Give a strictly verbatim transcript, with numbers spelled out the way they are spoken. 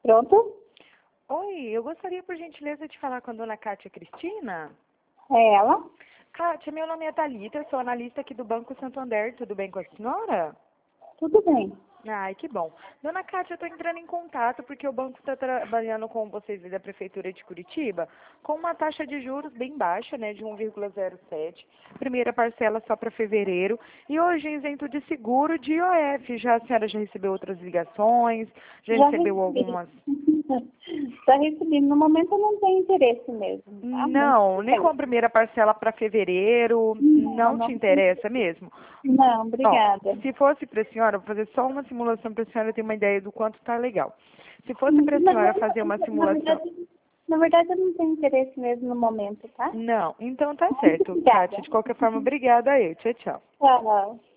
Pronto? Oi, eu gostaria, por gentileza, de falar com a dona Kátia Cristina. É ela? Kátia, meu nome é Thalita, eu sou analista aqui do Banco Santander. Tudo bem com a senhora? Tudo bem. Ai, que bom. Dona Kátia, eu estou entrando em contato porque o banco está trabalhando com vocês da Prefeitura de Curitiba com uma taxa de juros bem baixa, né, de um vírgula zero sete. Primeira parcela só para fevereiro. E hoje isento de seguro de I O F. Já, a senhora já recebeu outras ligações? Já Já recebeu recebi. algumas? Já recebi. No momento eu não tenho interesse mesmo, tá? Muito Não, nem com a obrigada. primeira parcela para fevereiro. Não, Não te não tenho. interessa mesmo? Não, Ó, obrigada. se fosse para a senhora, vou fazer só uma simulação para a senhora ter uma ideia do quanto tá legal. Se fosse para a Não, senhora não, fazer uma na simulação... verdade, na verdade eu não tenho interesse mesmo no momento, tá? Não, então tá Muito certo, obrigada. Kátia. De qualquer forma, obrigada aí. Tchau, tchau. Tchau.